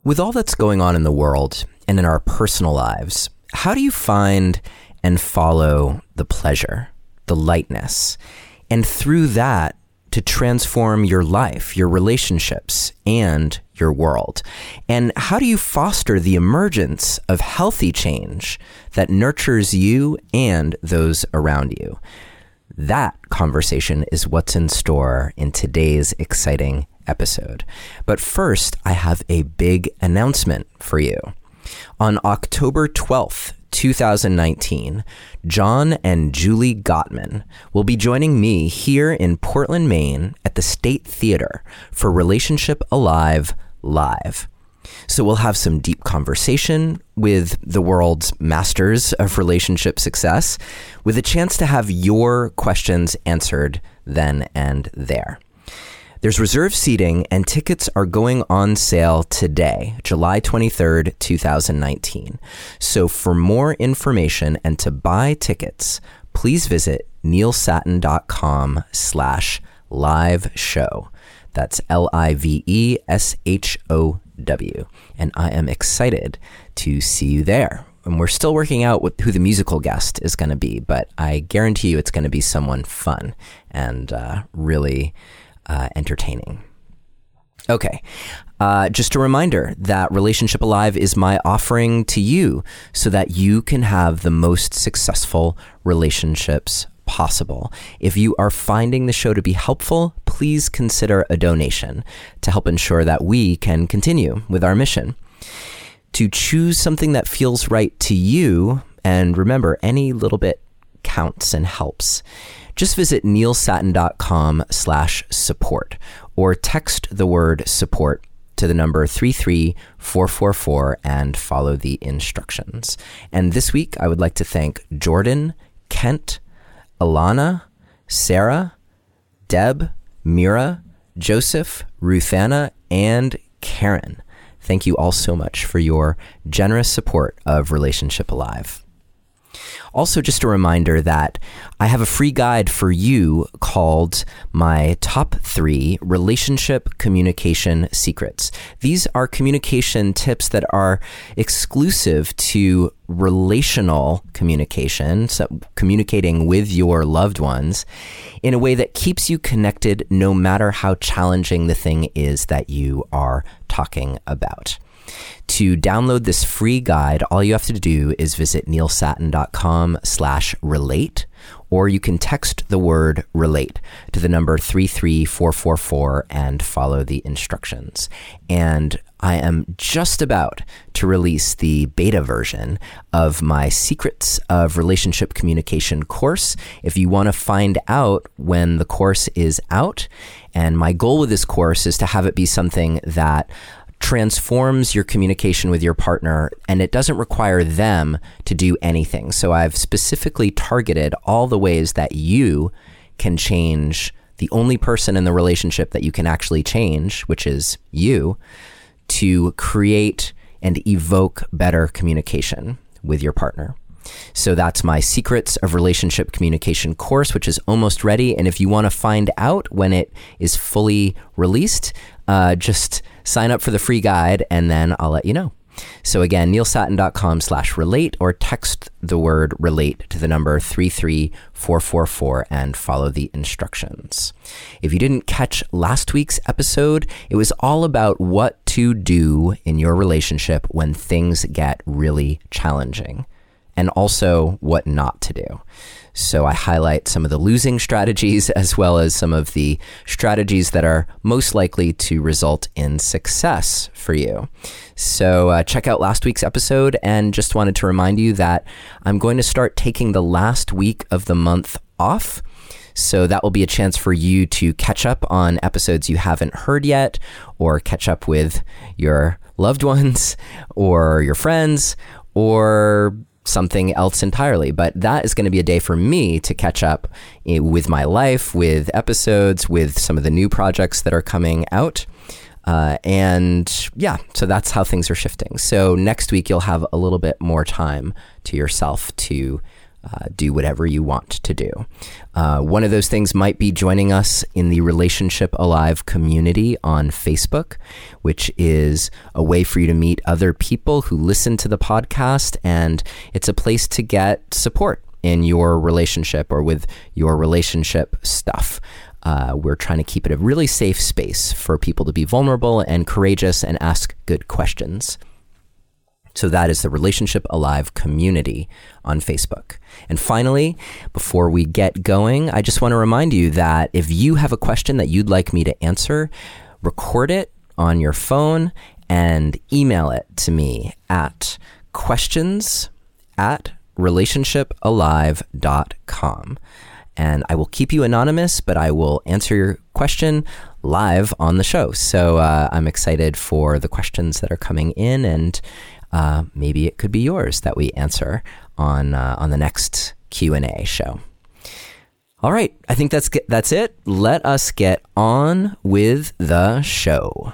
With all that's going on in the world and in our personal lives, how do you find and follow the pleasure, the lightness, and through that to transform your life, your relationships, and your world? And how do you foster the emergence of healthy change that nurtures you and those around you? That conversation is what's in store in today's exciting episode. But first, I have a big announcement for you. On October 12th, 2019, John and Julie Gottman will be joining me here in Portland, Maine at the State Theater for Relationship Alive Live. So we'll have some deep conversation with the world's masters of relationship success, with a chance to have your questions answered then and there. There's reserved seating and tickets are going on sale today, July 23rd, 2019. So for more information and to buy tickets, please visit neilsattin.com/live show. That's LIVESHOW. And I am excited to see you there. And we're still working out who the musical guest is going to be, but I guarantee you it's going to be someone fun and really entertaining. Okay. Just a reminder that Relationship Alive is my offering to you so that you can have the most successful relationships possible. If you are finding the show to be helpful, please consider a donation to help ensure that we can continue with our mission. To choose something that feels right to you, and remember, any little bit counts and helps, just visit neilsattin.com/support or text the word support to the number 33444 and follow the instructions. And this week, I would like to thank Jordan, Kent, Alana, Sarah, Deb, Mira, Joseph, Ruthanna, and Karen. Thank you all so much for your generous support of Relationship Alive. Also, just a reminder that I have a free guide for you called My Top 3 Relationship Communication Secrets. These are communication tips that are exclusive to relational communication, so communicating with your loved ones in a way that keeps you connected no matter how challenging the thing is that you are talking about. To download this free guide, all you have to do is visit neilsattin.com/relate, or you can text the word relate to the number 33444 and follow the instructions. And I am just about to release the beta version of my Secrets of Relationship Communication course. If you want to find out when the course is out, and my goal with this course is to have it be something that transforms your communication with your partner, and it doesn't require them to do anything. So I've specifically targeted all the ways that you can change the only person in the relationship that you can actually change, which is you, to create and evoke better communication with your partner. So that's my Secrets of Relationship Communication course, which is almost ready. And if you want to find out when it is fully released, just sign up for the free guide and then I'll let you know. So again, neilsattin.com/relate or text the word relate to the number 33444 and follow the instructions. If you didn't catch last week's episode, it was all about what to do in your relationship when things get really challenging, and also what not to do. So I highlight some of the losing strategies as well as some of the strategies that are most likely to result in success for you. So check out last week's episode, and just wanted to remind you that I'm going to start taking the last week of the month off. So that will be a chance for you to catch up on episodes you haven't heard yet, or catch up with your loved ones or your friends, or something else entirely. But that is going to be a day for me to catch up with my life, with episodes, with some of the new projects that are coming out. And yeah, so that's how things are shifting. So next week, you'll have a little bit more time to yourself to do whatever you want to do. One of those things might be joining us in the Relationship Alive community on Facebook, which is a way for you to meet other people who listen to the podcast, and it's a place to get support in your relationship or with your relationship stuff. We're trying to keep it a really safe space for people to be vulnerable and courageous and ask good questions. So that is the Relationship Alive community on Facebook. And finally, before we get going, I just want to remind you that if you have a question that you'd like me to answer, record it on your phone and email it to me at questions@relationshipalive.com. And I will keep you anonymous, but I will answer your question live on the show. So I'm excited for the questions that are coming in, and maybe it could be yours that we answer on the next Q&A show. All right, I think that's it. Let us get on with the show.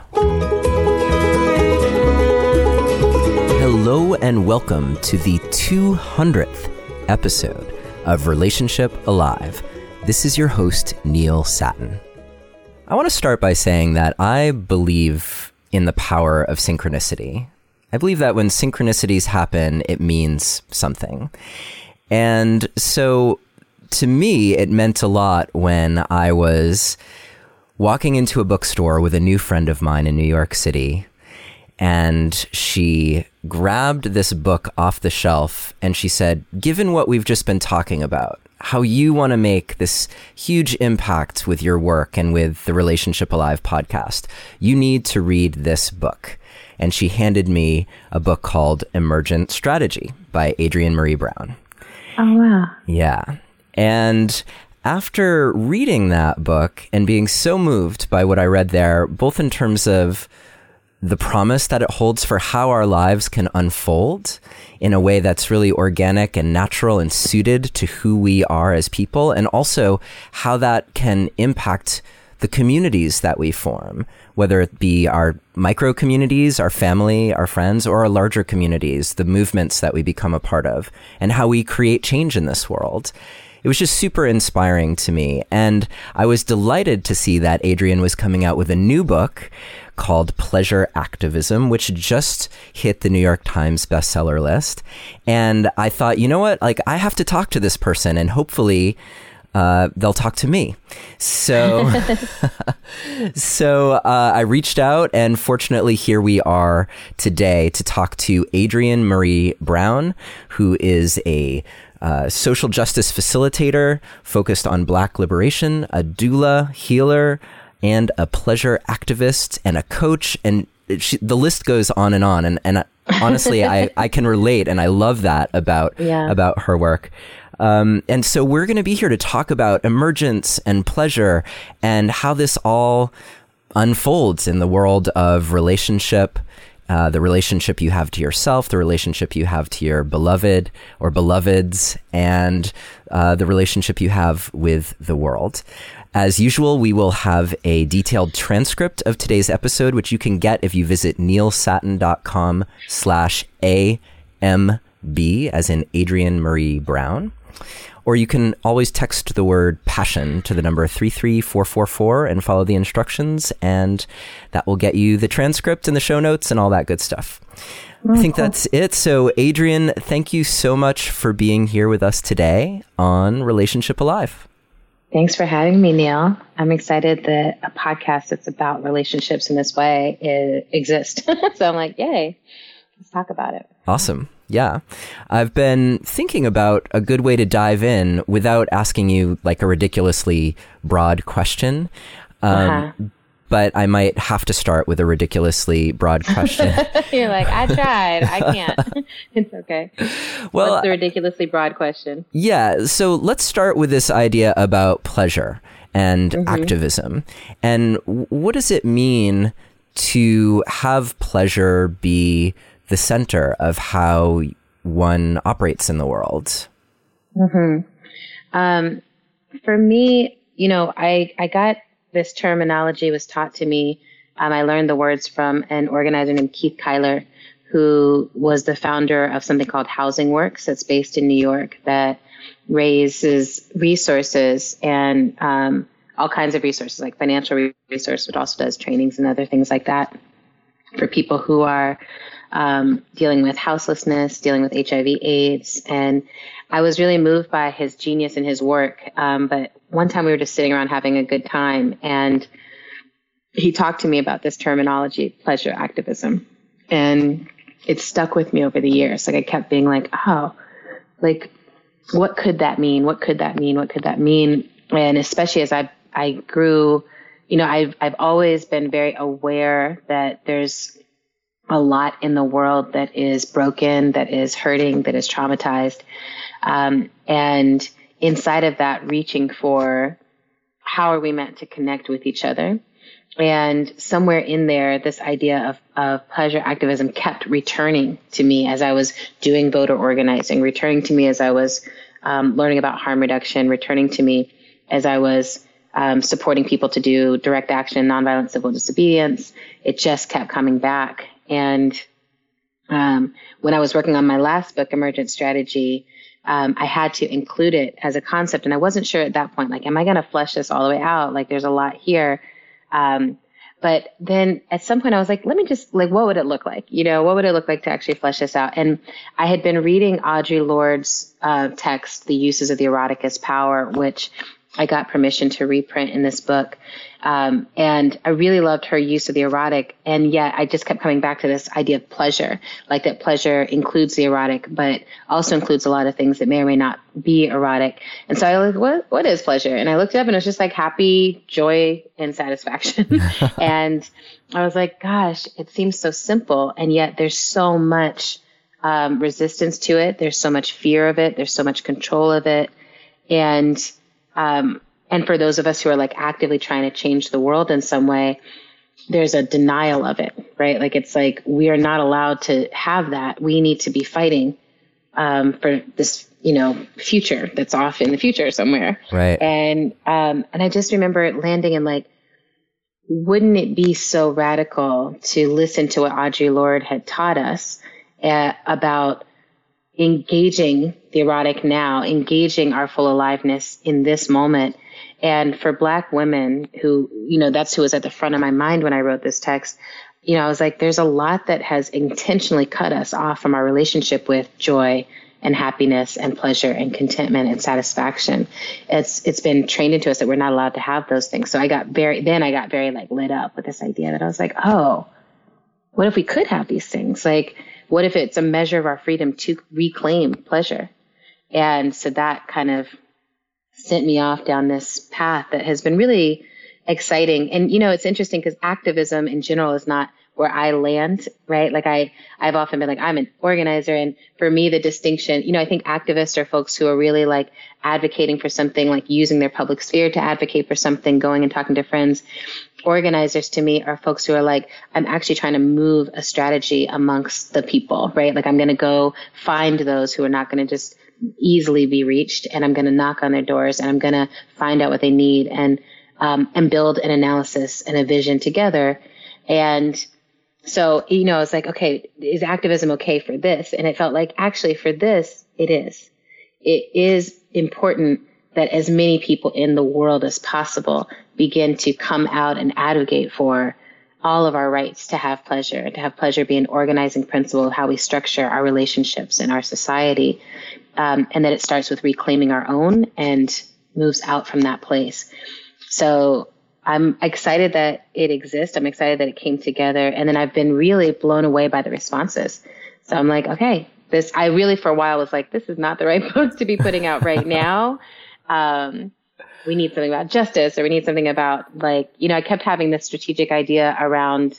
Hello and welcome to the 200th episode of Relationship Alive. This is your host, Neil Sattin. I want to start by saying that I believe in the power of synchronicity. I believe that when synchronicities happen, it means something. And so to me, it meant a lot when I was walking into a bookstore with a new friend of mine in New York City, and she grabbed this book off the shelf and she said, given what we've just been talking about, how you want to make this huge impact with your work and with the Relationship Alive podcast, you need to read this book. And she handed me a book called Emergent Strategy by Adrienne Maree Brown. Oh, wow. Yeah. And after reading that book and being so moved by what I read there, both in terms of the promise that it holds for how our lives can unfold in a way that's really organic and natural and suited to who we are as people, and also how that can impact the communities that we form, whether it be our micro communities, our family, our friends, or our larger communities, the movements that we become a part of, and how we create change in this world. It was just super inspiring to me. And I was delighted to see that Adrienne was coming out with a new book called Pleasure Activism, which just hit the New York Times bestseller list. And I thought, you know what, like, I have to talk to this person, and hopefully they'll talk to me. So, I reached out, and fortunately here we are today to talk to Adrienne Maree Brown, who is a social justice facilitator focused on Black liberation, a doula, healer, and a pleasure activist, and a coach. And the list goes on. And honestly, I can relate, and I love that about her work. And so we're going to be here to talk about emergence and pleasure and how this all unfolds in the world of relationship, the relationship you have to yourself, the relationship you have to your beloved or beloveds, and the relationship you have with the world. As usual, we will have a detailed transcript of today's episode, which you can get if you visit neilsattin.com/AMB, as in Adrienne Maree Brown. Or you can always text the word passion to the number 33444 and follow the instructions, and that will get you the transcript and the show notes and all that good stuff. I think that's it. So, Adrienne, thank you so much for being here with us today on Relationship Alive. Thanks for having me, Neil. I'm excited that a podcast that's about relationships in this way exists. So I'm like, yay, let's talk about it. Awesome. Yeah. I've been thinking about a good way to dive in without asking you like a ridiculously broad question. But I might have to start with a ridiculously broad question. You're like, I tried. I can't. It's okay. Well, what's the ridiculously broad question? Yeah. So let's start with this idea about pleasure and activism. And what does it mean to have pleasure be the center of how one operates in the world? For me, I got this terminology was taught to me. I learned the words from an organizer named Keith Kyler, who was the founder of something called Housing Works that's based in New York that raises resources and all kinds of resources, like financial resources, but also does trainings and other things like that for people who are dealing with houselessness, dealing with HIV/AIDS. And I was really moved by his genius and his work. But one time we were just sitting around having a good time, and he talked to me about this terminology, pleasure activism. And it stuck with me over the years. Like I kept being like, oh, like, what could that mean? What could that mean? What could that mean? And especially as I grew, you know, I've always been very aware that there's a lot in the world that is broken, that is hurting, that is traumatized. And inside of that, reaching for how are we meant to connect with each other? And somewhere in there, this idea of pleasure activism kept returning to me as I was doing voter organizing, returning to me as I was learning about harm reduction, returning to me as I was supporting people to do direct action, nonviolent civil disobedience. It just kept coming back. And when I was working on my last book, Emergent Strategy, I had to include it as a concept. And I wasn't sure at that point, like, am I going to flesh this all the way out? Like, there's a lot here. But then at some point I was like, let me just, like, what would it look like? You know, what would it look like to actually flesh this out? And I had been reading Audre Lorde's text, The Uses of the Erotic as Power, which I got permission to reprint in this book. And I really loved her use of the erotic. And yet I just kept coming back to this idea of pleasure, like that pleasure includes the erotic, but also includes a lot of things that may or may not be erotic. And so I was like, what is pleasure? And I looked it up and it was just like happy, joy, and satisfaction. And I was like, gosh, it seems so simple. And yet there's so much resistance to it. There's so much fear of it. There's so much control of it. And for those of us who are like actively trying to change the world in some way, there's a denial of it, right? Like, it's like, we are not allowed to have that. We need to be fighting, for this, you know, future that's off in the future somewhere. Right. And I just remember landing in like, wouldn't it be so radical to listen to what Audre Lorde had taught us about engaging the erotic now, engaging our full aliveness in this moment. And for Black women who, you know, that's who was at the front of my mind when I wrote this text, you know, I was like, there's a lot that has intentionally cut us off from our relationship with joy and happiness and pleasure and contentment and satisfaction. It's been trained into us that we're not allowed to have those things. So I got very like lit up with this idea that I was like, oh, what if we could have these things? Like, what if it's a measure of our freedom to reclaim pleasure? And so that kind of sent me off down this path that has been really exciting. And, you know, it's interesting because activism in general is not where I land, right? Like I've often been like, I'm an organizer. And for me, the distinction, you know, I think activists are folks who are really like advocating for something, like using their public sphere to advocate for something, going and talking to friends. Organizers to me are folks who are like, I'm actually trying to move a strategy amongst the people, right? Like, I'm going to go find those who are not going to just easily be reached, and I'm going to knock on their doors, and I'm going to find out what they need, and build an analysis and a vision together. And so, you know, I was like, okay, is activism okay for this? And it felt like, actually, for this, it is. It is important that as many people in the world as possible begin to come out and advocate for all of our rights to have pleasure, and to have pleasure be an organizing principle of how we structure our relationships in our society. And that it starts with reclaiming our own and moves out from that place. So I'm excited that it exists. I'm excited that it came together. And then I've been really blown away by the responses. So I'm like, okay, I really for a while was like, this is not the right book to be putting out right now. We need something about justice, or we need something about, like, you know, I kept having this strategic idea around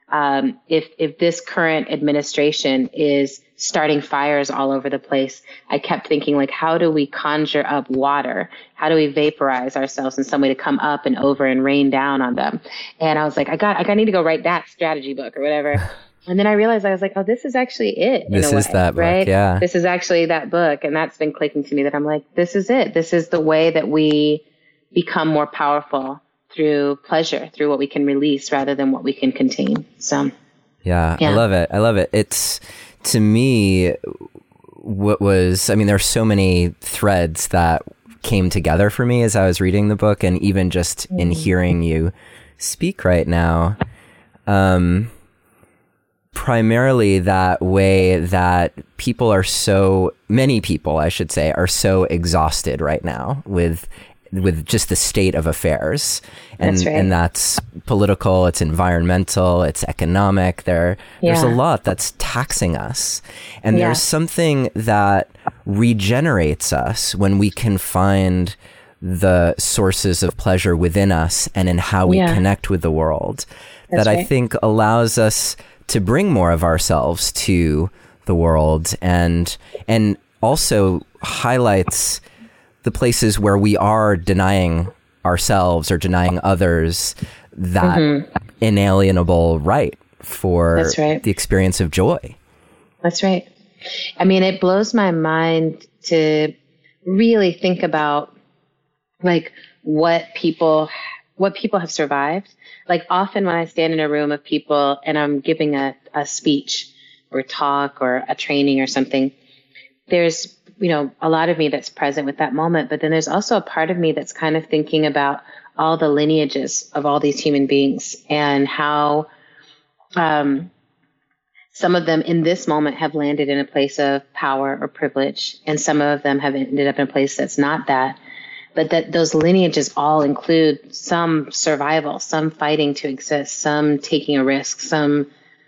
if this current administration is starting fires all over the place, I kept thinking, like, how do we conjure up water? How do we vaporize ourselves in some way to come up and over and rain down on them? And I was like, I need to go write that strategy book or whatever. And then I realized, I was like, oh, this is actually it. This is that book, right? Yeah. This is actually that book. And that's been clicking to me, that I'm like, this is it. This is the way that we become more powerful through pleasure, through what we can release rather than what we can contain. So Yeah, Yeah. I love it. I love it. It's, to me, there's so many threads that came together for me as I was reading the book, and even just in hearing you speak right now. Primarily that way that many people, I should say, are so exhausted right now with just the state of affairs. And That's right. And that's political, it's environmental, it's economic. There's a lot that's taxing us. And there's something that regenerates us when we can find the sources of pleasure within us and in how we connect with the world. That's that right. I think allows us to bring more of ourselves to the world, and also highlights the places where we are denying ourselves or denying others that inalienable right for the experience of joy. That's right. I mean, it blows my mind to really think about like what people have survived. Like often when I stand in a room of people and I'm giving a speech or talk or a training or something, there's, a lot of me that's present with that moment. But then there's also a part of me that's kind of thinking about all the lineages of all these human beings and how some of them in this moment have landed in a place of power or privilege, and some of them have ended up in a place that's not that. But that those lineages all include some survival, some fighting to exist, some taking a risk, some,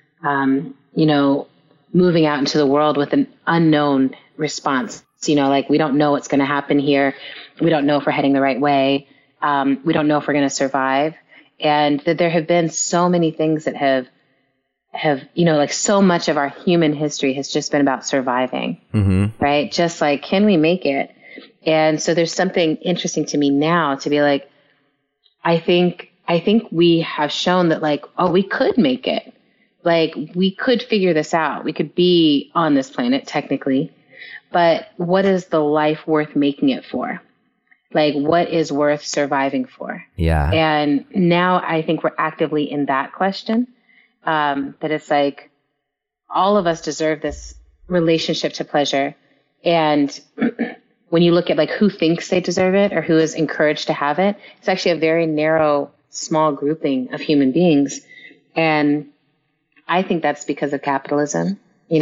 moving out into the world with an unknown response. Like we don't know what's going to happen here. We don't know if we're heading the right way. We don't know if we're going to survive. And that there have been so many things that have, like so much of our human history has just been about surviving, right? Just like, can we make it? And so there's something interesting to me now to be like, I think we have shown that like, oh, we could make it. Like we could figure this out. We could be on this planet technically, but what is the life worth making it for? Like what is worth surviving for? Yeah. And now I think we're actively in that question. That it's like all of us deserve this relationship to pleasure. And when you look at like who thinks they deserve it or who is encouraged to have it, it's actually a very narrow, small grouping of human beings. And I think that's because of capitalism.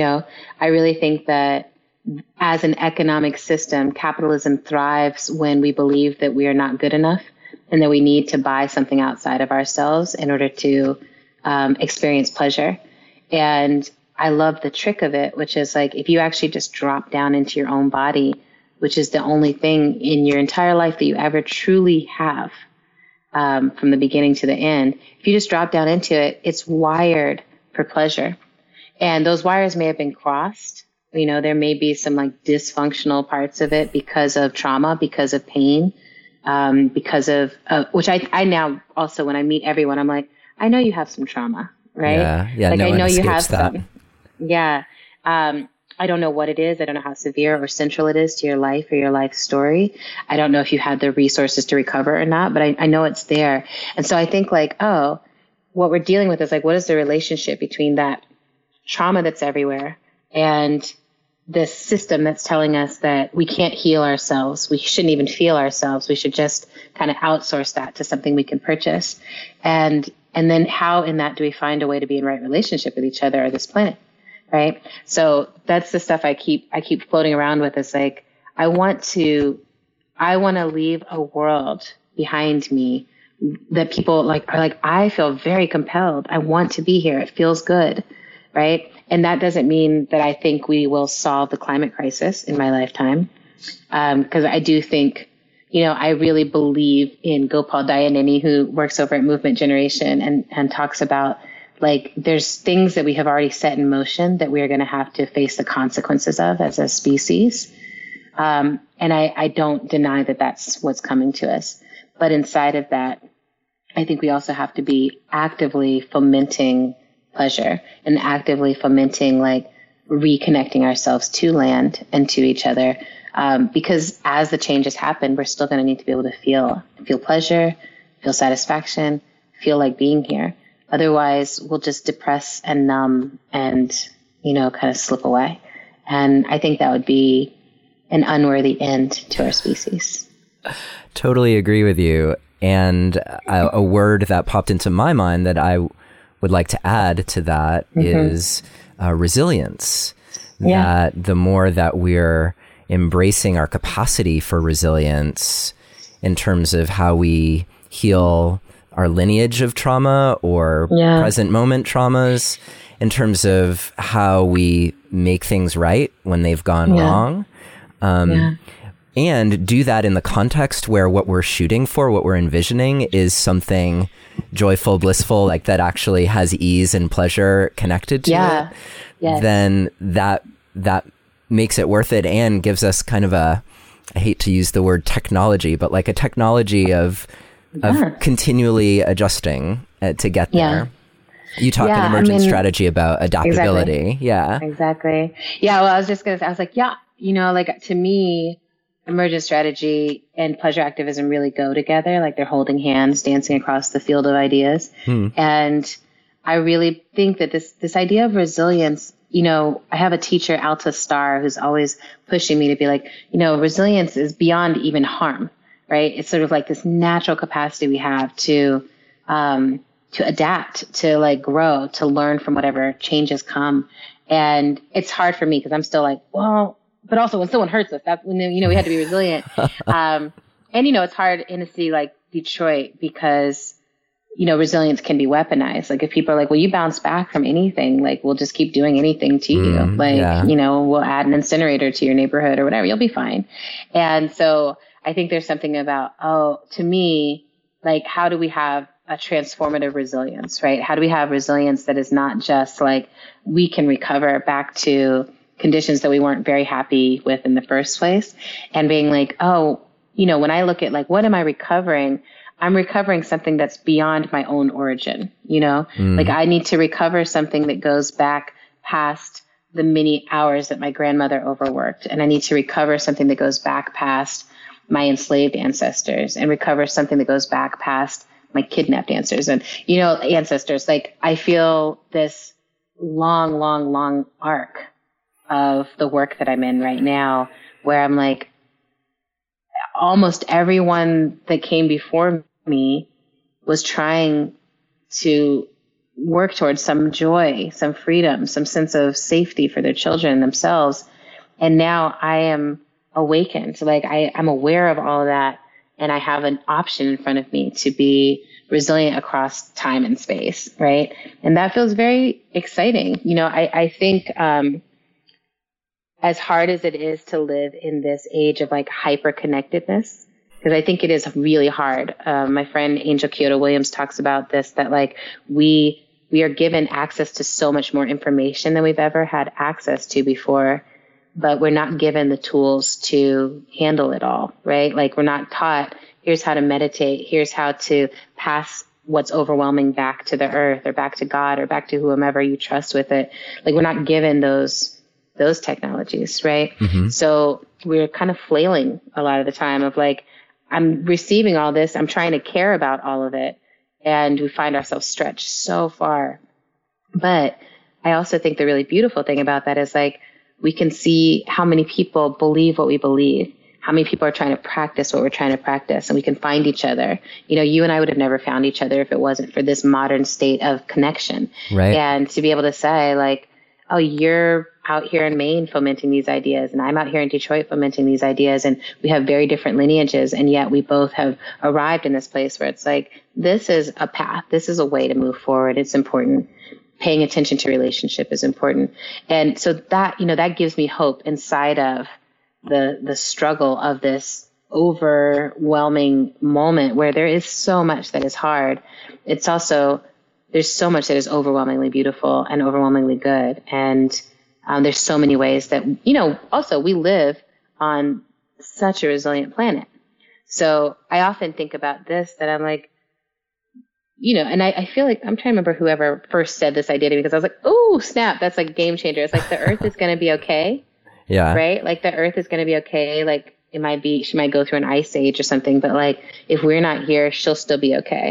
I really think that as an economic system, capitalism thrives when we believe that we are not good enough and that we need to buy something outside of ourselves in order to experience pleasure. And I love the trick of it, which is like if you actually just drop down into your own body, which is the only thing in your entire life that you ever truly have, from the beginning to the end. If you just drop down into it, it's wired for pleasure. And those wires may have been crossed. There may be some like dysfunctional parts of it because of trauma, because of pain, because of, which I now also, when I meet everyone, I'm like, I know you have some trauma, right? Yeah. Like No I know one you have escapes that. some. Yeah. I don't know what it is. I don't know how severe or central it is to your life or your life story. I don't know if you had the resources to recover or not, but I know it's there. And so I think like, oh, what we're dealing with is like, what is the relationship between that trauma that's everywhere and this system that's telling us that we can't heal ourselves. We shouldn't even feel ourselves. We should just kind of outsource that to something we can purchase. And then how in that do we find a way to be in right relationship with each other or this planet? Right. So that's the stuff I keep floating around with. Is like, I want to leave a world behind me that people are like, I feel very compelled. I want to be here. It feels good. Right. And that doesn't mean that I think we will solve the climate crisis in my lifetime. Because I do think, I really believe in Gopal Dayaneni, who works over at Movement Generation and talks about like there's things that we have already set in motion that we are going to have to face the consequences of as a species. And I don't deny that that's what's coming to us. But inside of that, I think we also have to be actively fomenting pleasure and actively fomenting like reconnecting ourselves to land and to each other. Because as the changes happen, we're still going to need to be able to feel pleasure, feel satisfaction, feel like being here. Otherwise, we'll just depress and numb and, kind of slip away. And I think that would be an unworthy end to our species. Totally agree with you. And a word that popped into my mind that I would like to add to that is resilience. Yeah. That the more that we're embracing our capacity for resilience in terms of how we heal our lineage of trauma or present moment traumas, in terms of how we make things right when they've gone wrong. And do that in the context where what we're shooting for, what we're envisioning is something joyful, blissful, like that actually has ease and pleasure connected to it. Yes. Then that makes it worth it and gives us kind of I hate to use the word technology, but like a technology of continually adjusting to get there. You talk in Emergent Strategy about adaptability. Exactly. Yeah. Well, I was just going to say, I was like, like to me, Emergent Strategy and pleasure activism really go together. Like they're holding hands, dancing across the field of ideas. And I really think that this idea of resilience, I have a teacher, Alta Starr, who's always pushing me to be like, resilience is beyond even harm, right? It's sort of like this natural capacity we have to adapt, to like grow, to learn from whatever changes come. And it's hard for me because I'm still like, well, but also when someone hurts us, that's when, we had to be resilient. And, it's hard in a city like Detroit because, resilience can be weaponized. Like if people are like, well, you bounce back from anything, like we'll just keep doing anything to you. Like, we'll add an incinerator to your neighborhood or whatever, you'll be fine. And so I think there's something about, to me, like, how do we have a transformative resilience, right? How do we have resilience that is not just like we can recover back to conditions that we weren't very happy with in the first place, and being like, when I look at like, what am I recovering? I'm recovering something that's beyond my own origin, like I need to recover something that goes back past the many hours that my grandmother overworked. And I need to recover something that goes back past my enslaved ancestors and recover something that goes back past my kidnapped ancestors and, ancestors. Like I feel this long arc of the work that I'm in right now, where I'm like, almost everyone that came before me was trying to work towards some joy, some freedom, some sense of safety for their children and themselves. And now I am awakened. Like I'm aware of all of that. And I have an option in front of me to be resilient across time and space. Right. And that feels very exciting. I think, as hard as it is to live in this age of like hyper connectedness, because I think it is really hard. My friend Angel Kyoto Williams talks about this, that like we are given access to so much more information than we've ever had access to before, but we're not given the tools to handle it all, right? Like we're not taught, here's how to meditate, here's how to pass what's overwhelming back to the earth or back to God or back to whomever you trust with it. Like we're not given those technologies, right? So we're kind of flailing a lot of the time of like, I'm receiving all this, I'm trying to care about all of it, and we find ourselves stretched so far. But I also think the really beautiful thing about that is like, we can see how many people believe what we believe, how many people are trying to practice what we're trying to practice, and we can find each other. You and I would have never found each other if it wasn't for this modern state of connection. Right. And to be able to say like, oh, you're out here in Maine fomenting these ideas, and I'm out here in Detroit fomenting these ideas, and we have very different lineages, and yet we both have arrived in this place where it's like, this is a path, this is a way to move forward. It's important. Paying attention to relationship is important. And so that, that gives me hope inside of the struggle of this overwhelming moment where there is so much that is hard. It's also, there's so much that is overwhelmingly beautiful and overwhelmingly good. And there's so many ways that, also we live on such a resilient planet. So I often think about this, that I'm like, and I feel like I'm trying to remember whoever first said this idea to me, because I was like, oh, snap, that's like a game changer. It's like the earth is going to be okay. Yeah. Right? Like the earth is going to be okay. Like she might go through an ice age or something, but like if we're not here, she'll still be okay.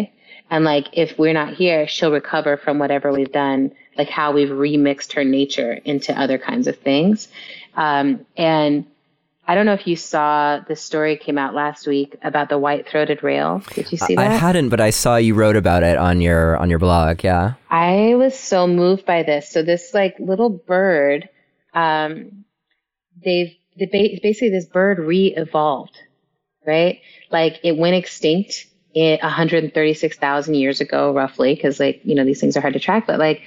And like, if we're not here, she'll recover from whatever we've done, like how we've remixed her nature into other kinds of things. And I don't know if you saw the story came out last week about the white-throated rail. Did you see that? I hadn't, but I saw you wrote about it on your blog. Yeah. I was so moved by this. So this like little bird, basically this bird re-evolved, right? Like it went extinct 136,000 years ago, roughly, because like, you know, these things are hard to track, but like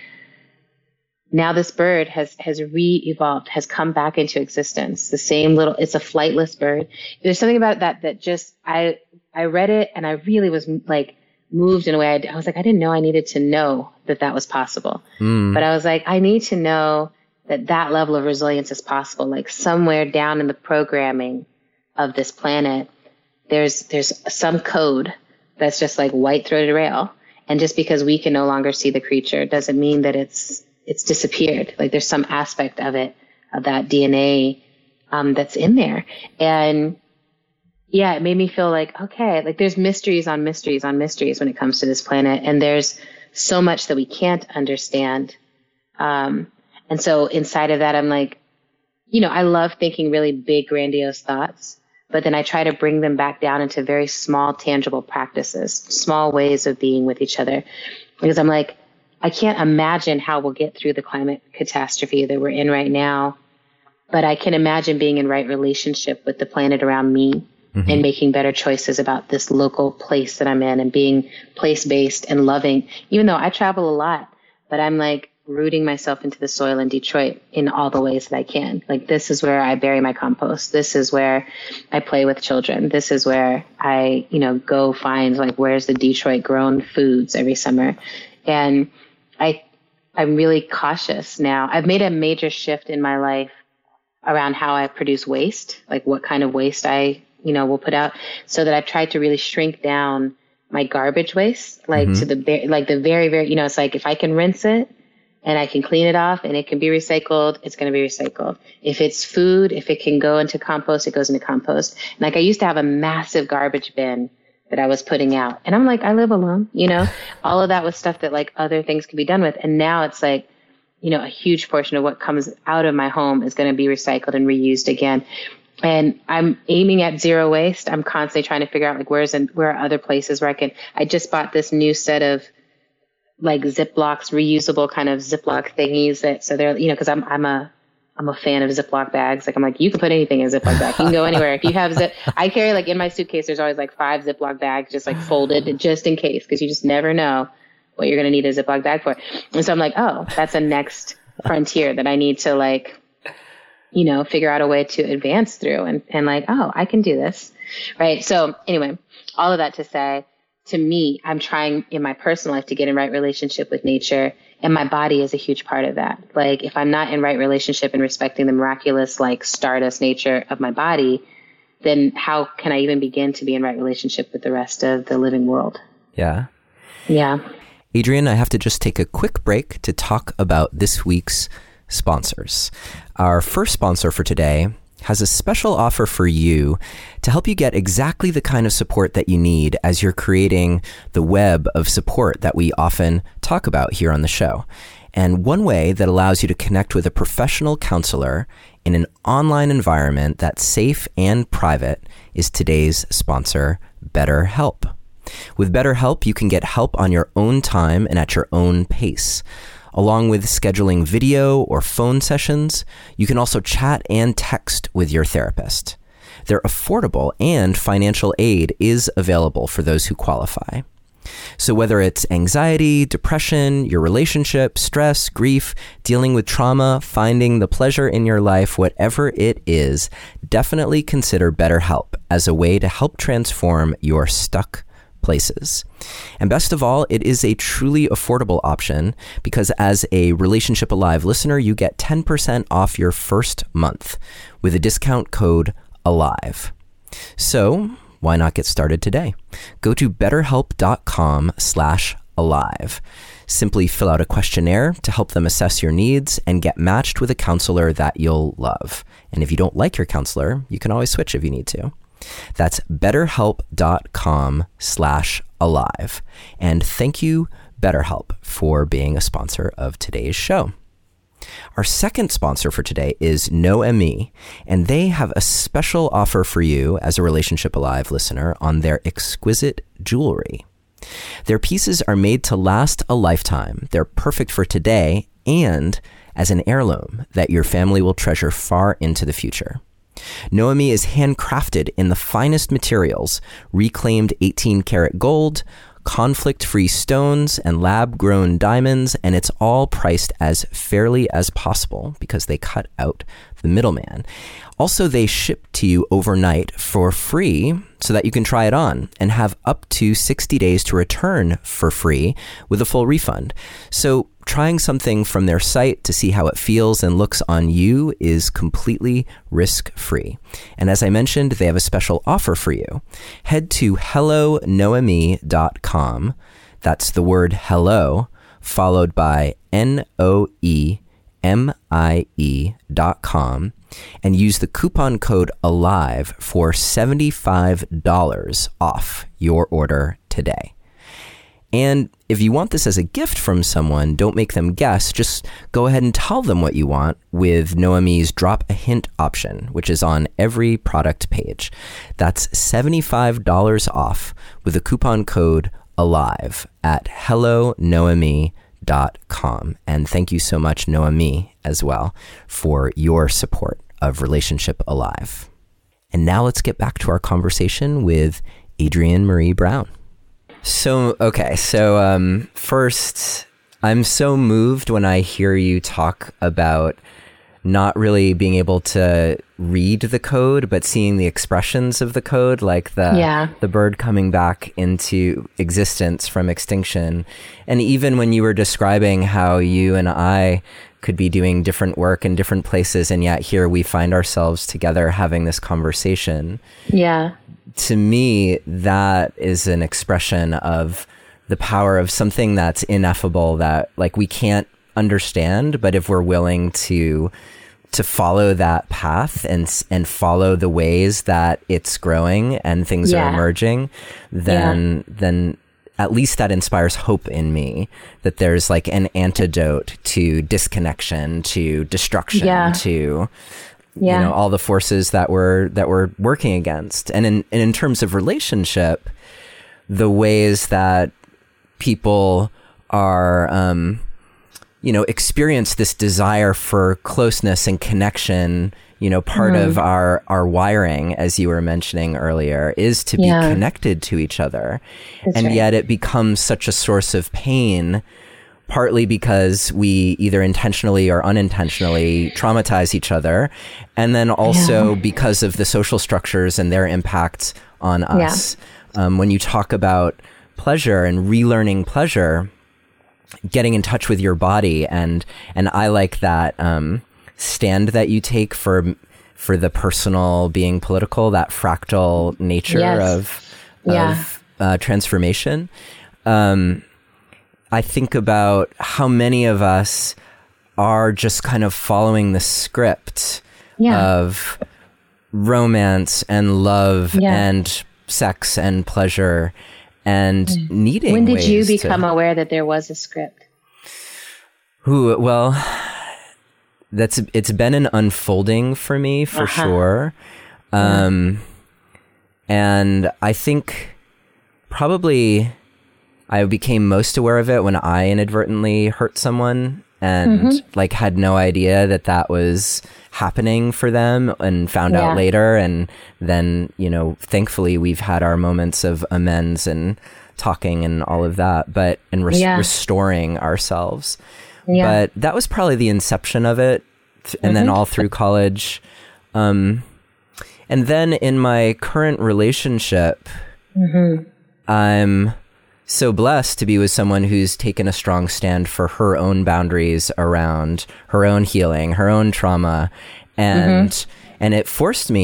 now this bird has re-evolved, has come back into existence. The same little, it's a flightless bird. There's something about that just, I read it and I really was like moved in a way. I was like, I didn't know I needed to know that was possible. But I was like, I need to know that level of resilience is possible. Like somewhere down in the programming of this planet, there's some code that's just like white-throated rail. And just because we can no longer see the creature doesn't mean that it's disappeared. Like there's some aspect of it, of that DNA, that's in there. And yeah, it made me feel like, okay, like there's mysteries on mysteries on mysteries when it comes to this planet. And there's so much that we can't understand. And so inside of that, I'm like, you know, I love thinking really big, grandiose thoughts, but then I try to bring them back down into very small, tangible practices, small ways of being with each other. Because I'm like, I can't imagine how we'll get through the climate catastrophe that we're in right now, but I can imagine being in right relationship with the planet around me and making better choices about this local place that I'm in and being place-based and loving, even though I travel a lot, but I'm like rooting myself into the soil in Detroit in all the ways that I can. Like, this is where I bury my compost. This is where I play with children. This is where I, you know, go find like, where's the Detroit grown foods every summer. And I'm really cautious now. I've made a major shift in my life around how I produce waste, like what kind of waste I, you know, will put out, so that I've tried to really shrink down my garbage waste, like to the very, very, you know, it's like if I can rinse it and I can clean it off and it can be recycled, it's going to be recycled. If it's food, if it can go into compost, it goes into compost. And like I used to have a massive garbage bin that I was putting out. And I'm like, I live alone, you know, all of that was stuff that like other things could be done with. And now it's like, you know, a huge portion of what comes out of my home is going to be recycled and reused again. And I'm aiming at zero waste. I'm constantly trying to figure out like where are other places where I just bought this new set of like Ziplocs, reusable kind of Ziploc thingies so they're, you know, cause I'm a fan of Ziploc bags. Like, I'm like, you can put anything in a Ziploc bag. You can go anywhere. If you have I carry like in my suitcase, there's always like 5 Ziploc bags just like folded just in case, because you just never know what you're going to need a Ziploc bag for. And so I'm like, oh, that's a next frontier that I need to like, you know, figure out a way to advance through and like, oh, I can do this. Right. So anyway, all of that to say, to me, I'm trying in my personal life to get in right relationship with nature. And my body is a huge part of that. Like, if I'm not in right relationship and respecting the miraculous, like, stardust nature of my body, then how can I even begin to be in right relationship with the rest of the living world? Yeah. Yeah. Adrienne, I have to just take a quick break to talk about this week's sponsors. Our first sponsor for today has a special offer for you to help you get exactly the kind of support that you need as you're creating the web of support that we often talk about here on the show. And one way that allows you to connect with a professional counselor in an online environment that's safe and private is today's sponsor, BetterHelp. With BetterHelp, you can get help on your own time and at your own pace. Along with scheduling video or phone sessions, you can also chat and text with your therapist. They're affordable, and financial aid is available for those who qualify. So whether it's anxiety, depression, your relationship, stress, grief, dealing with trauma, finding the pleasure in your life, whatever it is, definitely consider BetterHelp as a way to help transform your stuck places. And best of all, it is a truly affordable option because as a Relationship Alive listener, you get 10% off your first month with a discount code ALIVE. So why not get started today? Go to betterhelp.com/alive. Simply fill out a questionnaire to help them assess your needs and get matched with a counselor that you'll love. And if you don't like your counselor, you can always switch if you need to. That's betterhelp.com/alive. And thank you, BetterHelp, for being a sponsor of today's show. Our second sponsor for today is Noemi, and they have a special offer for you as a Relationship Alive listener on their exquisite jewelry. Their pieces are made to last a lifetime. They're perfect for today and as an heirloom that your family will treasure far into the future. Noemi is handcrafted in the finest materials, reclaimed 18-karat gold, conflict-free stones, and lab-grown diamonds, and it's all priced as fairly as possible because they cut out the middleman. Also, they ship to you overnight for free so that you can try it on and have up to 60 days to return for free with a full refund. So trying something from their site to see how it feels and looks on you is completely risk-free. And as I mentioned, they have a special offer for you. Head to hellonoemi.com. That's the word hello, followed by NOEMIE.com, and use the coupon code ALIVE for $75 off your order today. And if you want this as a gift from someone, don't make them guess. Just go ahead and tell them what you want with Noemi's Drop a Hint option, which is on every product page. That's $75 off with the coupon code ALIVE at hellonoemi.com. And thank you so much, Noemi, as well, for your support of Relationship Alive. And now let's get back to our conversation with Adrienne Maree Brown. So first, I'm so moved when I hear you talk about not really being able to read the code, but seeing the expressions of the code, like the bird coming back into existence from extinction. And even when you were describing how you and I could be doing different work in different places, and yet here we find ourselves together having this conversation. Yeah. To me, that is an expression of the power of something that's ineffable, that like we can't understand, but if we're willing to follow that path and follow the ways that it's growing and things are emerging, then at least that inspires hope in me that there's like an antidote to disconnection, to destruction, to you know, all the forces that we're working against. And in terms of relationship, the ways that people are, experience this desire for closeness and connection, you know, part of our wiring, as you were mentioning earlier, is to be connected to each other. That's right. Yet it becomes such a source of pain, partly because we either intentionally or unintentionally traumatize each other, and then also because of the social structures and their impact on us. When you talk about pleasure and relearning pleasure, getting in touch with your body, and I like that stand that you take for the personal being political, that fractal nature of transformation. I think about how many of us are just kind of following the script of romance and love and sex and pleasure and needing. When did you become aware that there was a script? Well, it's been an unfolding for me for sure. And I think probably I became most aware of it when I inadvertently hurt someone and like had no idea that was happening for them, and found out later. And then, you know, thankfully we've had our moments of amends and talking and all of that, but restoring ourselves. But that was probably the inception of it. And then all through college. And then in my current relationship, I'm so blessed to be with someone who's taken a strong stand for her own boundaries around her own healing, her own trauma. And it forced me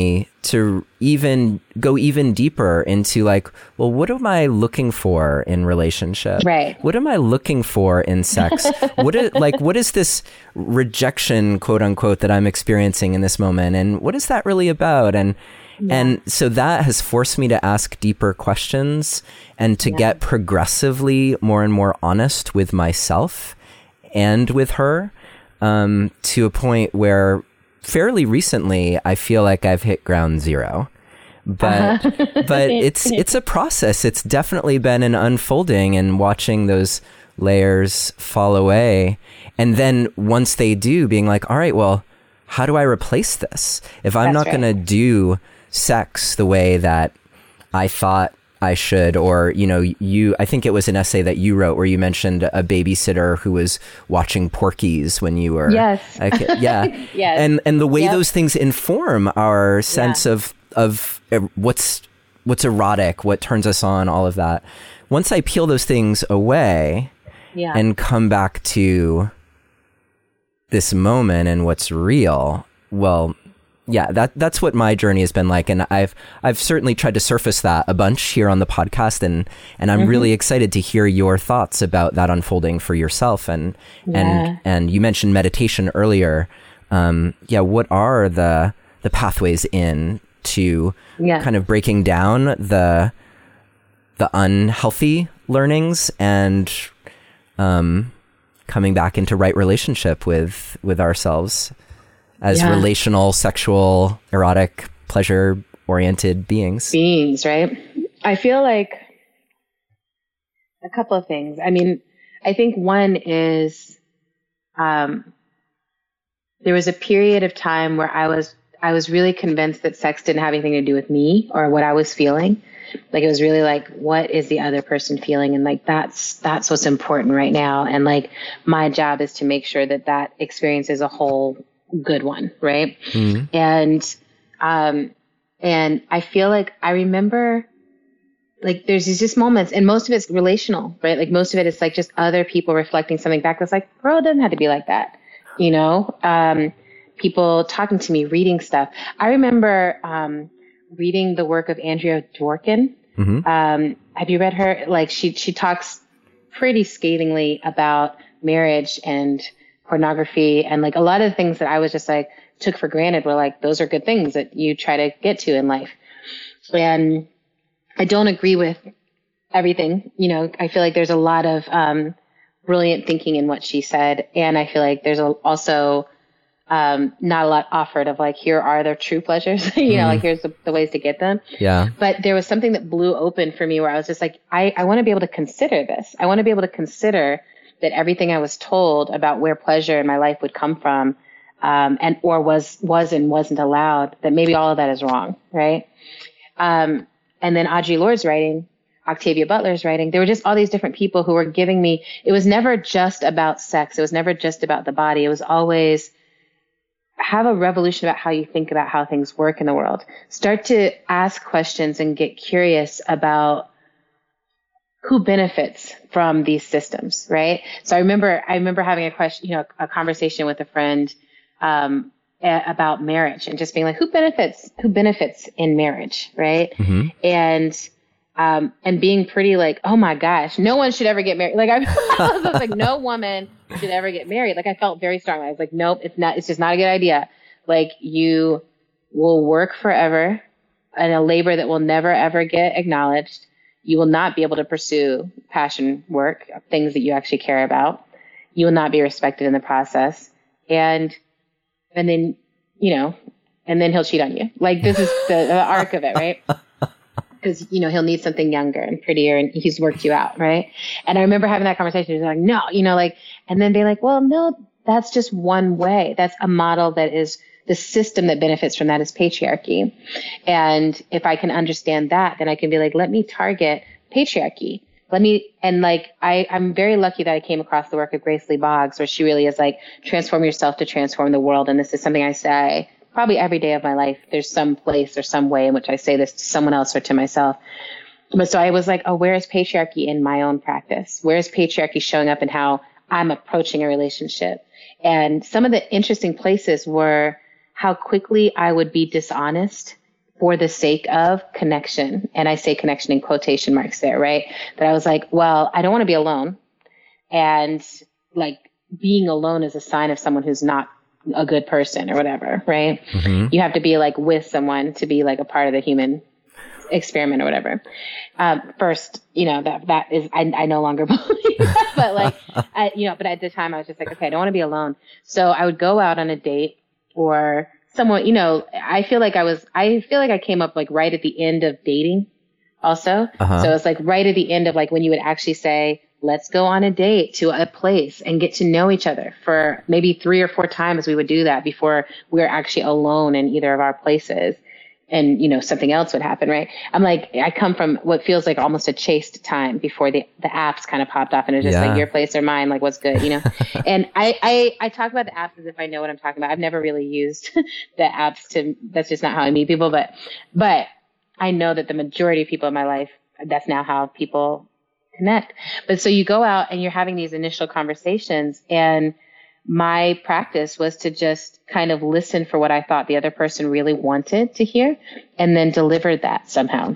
to even go even deeper into like, well, what am I looking for in relationship? Right. What am I looking for in sex? What is this rejection, quote unquote, that I'm experiencing in this moment? And what is that really about? And so that has forced me to ask deeper questions and to get progressively more and more honest with myself and with her, to a point where fairly recently I feel like I've hit ground zero. But it's a process. It's definitely been an unfolding and watching those layers fall away. And then once they do, being like, all right, well, how do I replace this? If I'm not going to do sex the way that I thought I should, or, I think it was an essay that you wrote where you mentioned a babysitter who was watching Porky's when you were a kid. Yeah. Yes. And the way those things inform our sense of what's erotic, what turns us on, all of that. Once I peel those things away and come back to this moment and what's real, well, that's what my journey has been like. And I've certainly tried to surface that a bunch here on the podcast, and I'm really excited to hear your thoughts about that unfolding for yourself. And you mentioned meditation earlier. What are the pathways in to kind of breaking down the unhealthy learnings and coming back into right relationship with ourselves as relational, sexual, erotic, pleasure-oriented beings. Right? I feel like a couple of things. I mean, I think one is there was a period of time where I was really convinced that sex didn't have anything to do with me or what I was feeling. Like, it was really like, what is the other person feeling? And like, that's what's important right now. And like, my job is to make sure that experience is a whole good one. Right. Mm-hmm. And I feel like I remember, like, there's these just moments, and most of it's relational, right? Like, most of it is like just other people reflecting something back. That's like, girl, it doesn't have to be like that. People talking to me, reading stuff. I remember, reading the work of Andrea Dworkin. Mm-hmm. Have you read her? Like, she talks pretty scathingly about marriage and pornography, and like a lot of the things that I was just like took for granted were like, those are good things that you try to get to in life. And I don't agree with everything. I feel like there's a lot of brilliant thinking in what she said, and I feel like there's also not a lot offered of like, here are the true pleasures, like here's the ways to get them. Yeah. But there was something that blew open for me where I was just like, I want to be able to consider this. I want to be able to consider that everything I was told about where pleasure in my life would come from, or was and wasn't allowed, that maybe all of that is wrong. Right. And then Audre Lorde's writing, Octavia Butler's writing, there were just all these different people who were giving me, it was never just about sex. It was never just about the body. It was always have a revolution about how you think about how things work in the world. Start to ask questions and get curious about who benefits from these systems, right? So I remember having a conversation with a friend about marriage, and just being like, who benefits in marriage, right? Mm-hmm. And being pretty like, oh my gosh, no one should ever get married. Like, I was like, no woman should ever get married. Like, I felt very strongly. I was like, nope, it's just not a good idea. Like, you will work forever in a labor that will never ever get acknowledged. You will not be able to pursue passion work, things that you actually care about. You will not be respected in the process. And then, and then he'll cheat on you. Like, this is the arc of it, right? Because, he'll need something younger and prettier, and he's worked you out, right? And I remember having that conversation. He's like, no, and then being like, well, no, that's just one way. That's a model that is the system that benefits from that is patriarchy. And if I can understand that, then I can be like, let me target patriarchy. I'm very lucky that I came across the work of Grace Lee Boggs, where she really is like, transform yourself to transform the world. And this is something I say probably every day of my life. There's some place or some way in which I say this to someone else or to myself. But so I was like, oh, where is patriarchy in my own practice? Where is patriarchy showing up in how I'm approaching a relationship? And some of the interesting places were how quickly I would be dishonest for the sake of connection. And I say connection in quotation marks there, right? That I was like, well, I don't want to be alone. And like being alone is a sign of someone who's not a good person or whatever, right? Mm-hmm. You have to be like with someone to be like a part of the human experiment or whatever. First, that is, I no longer believe that, but like, but at the time I was just like, okay, I don't want to be alone. So I would go out on a date or someone, I feel like I came up like right at the end of dating also. Uh-huh. So it's like right at the end of like when you would actually say, let's go on a date to a place and get to know each other for maybe 3 or 4 times. We would do that before we were actually alone in either of our places. And, something else would happen, right? I'm like, I come from what feels like almost a chaste time before the apps kind of popped off and it's just like your place or mine, like what's good, And I talk about the apps as if I know what I'm talking about. I've never really used the apps that's just not how I meet people, but I know that the majority of people in my life, that's now how people connect. But so you go out and you're having these initial conversations, and my practice was to just kind of listen for what I thought the other person really wanted to hear and then deliver that somehow.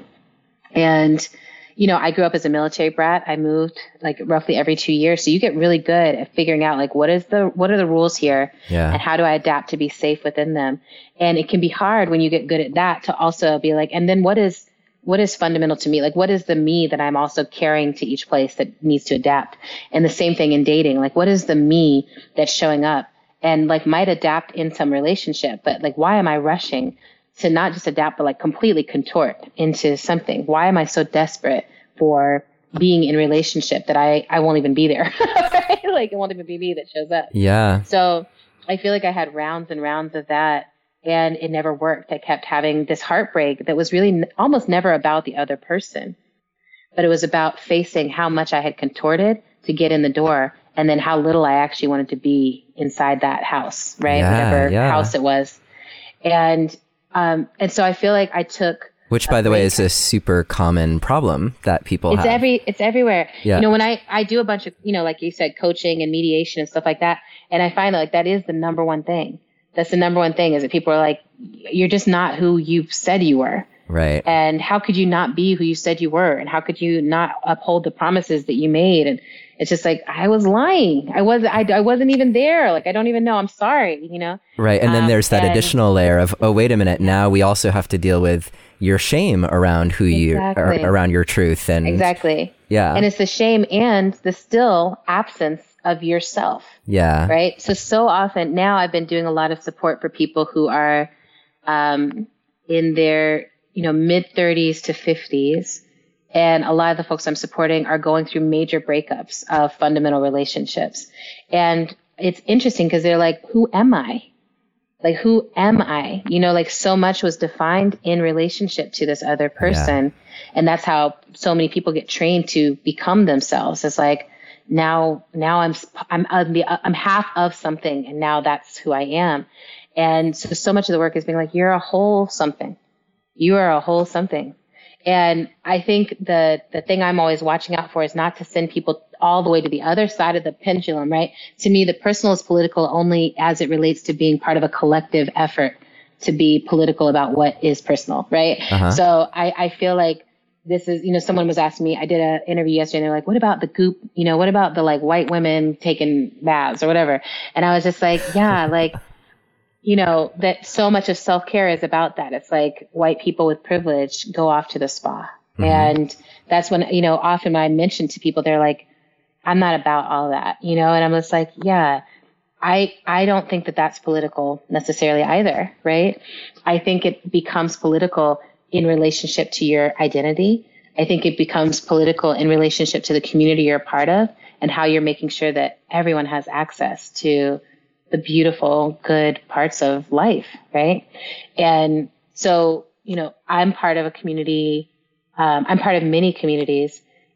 And, I grew up as a military brat. I moved like roughly every 2 years. So you get really good at figuring out like, what are the rules here and how do I adapt to be safe within them? And it can be hard when you get good at that to also be like, and then what is fundamental to me? Like, what is the me that I'm also carrying to each place that needs to adapt? And the same thing in dating. Like, what is the me that's showing up and like might adapt in some relationship, but like, why am I rushing to not just adapt, but like completely contort into something? Why am I so desperate for being in relationship that I won't even be there? Right? Like, it won't even be me that shows up. Yeah. So I feel like I had rounds and rounds of that. And it never worked. I kept having this heartbreak that was really almost never about the other person, but it was about facing how much I had contorted to get in the door and then how little I actually wanted to be inside that house, right? Whatever house it was. And so I feel like I took, which by the way is a super common problem that people have. It's everywhere. Yeah. When I do a bunch of, like you said, coaching and mediation and stuff like that. And I find that like that is the number one thing. That's the number one thing is that people are like, you're just not who you said you were. Right. And how could you not be who you said you were? And how could you not uphold the promises that you made? And it's just like, I was lying. I wasn't even there. Like, I don't even know. I'm sorry, Right. And then there's that additional layer of, oh, wait a minute. Now we also have to deal with your shame around who you are, around your truth. And exactly. Yeah. And it's the shame and the still absence of yourself. Yeah. Right. So often now I've been doing a lot of support for people who are in their, mid 30s to 50s. And a lot of the folks I'm supporting are going through major breakups of fundamental relationships. And it's interesting because they're like, who am I? Like, who am I? Like so much was defined in relationship to this other person. Yeah. And that's how so many people get trained to become themselves. It's like, now I'm half of something, and now that's who I am. And so much of the work is being like, you're a whole something. You are a whole something. And I think the thing I'm always watching out for is not to send people all the way to the other side of the pendulum, right? To me, the personal is political only as it relates to being part of a collective effort to be political about what is personal, right? Uh-huh. So I feel like this is, someone was asking me, I did an interview yesterday and they're like, what about the goop? What about the like white women taking baths or whatever? And I was just like, yeah, like, that so much of self-care is about that. It's like white people with privilege go off to the spa. Mm-hmm. And that's when, often when I mention to people, they're like, I'm not about all that, and I'm just like, yeah, I don't think that that's political necessarily either. Right. I think it becomes political in relationship to your identity. I think it becomes political in relationship to the community you're a part of and how you're making sure that everyone has access to the beautiful, good parts of life, right? And so, I'm part of a community. I'm part of many communities,